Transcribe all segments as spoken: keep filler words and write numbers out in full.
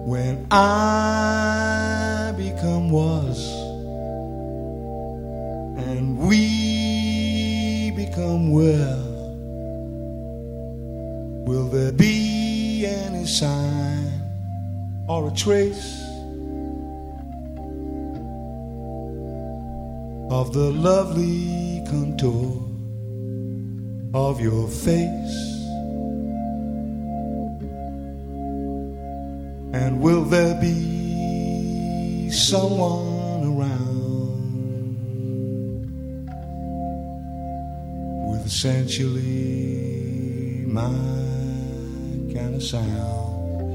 When I become was and we become well, will there be any sign or a trace of the lovely contour of your face? And will there be someone around with essentially my kind of sound?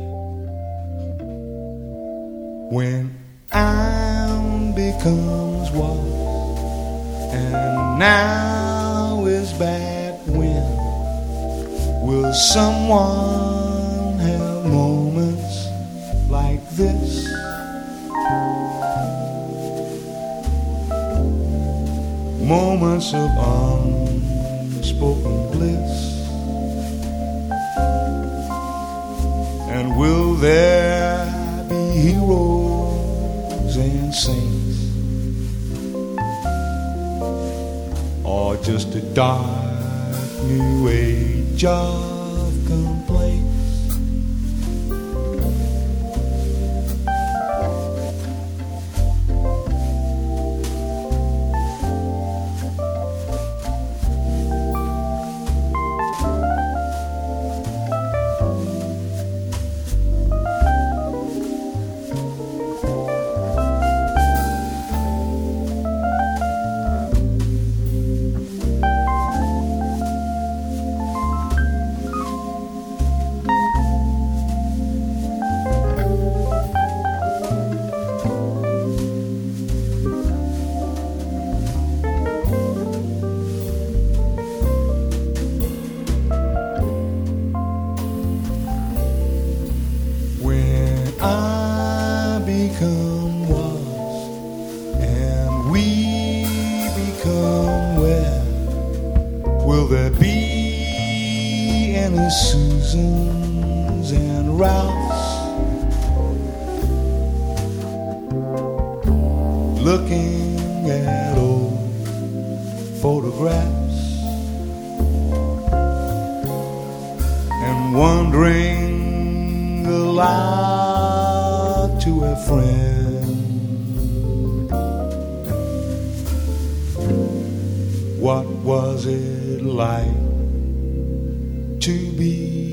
When I'm becomes what and now is back, when will someone have moments like this? Moments of unspoken bliss. And will there be heroes and saints, or just a dark new age of complaints? I become was and we become where, will there be any Susans and Ralphs looking at old photographs and wondering aloud to a friend, what was it like to be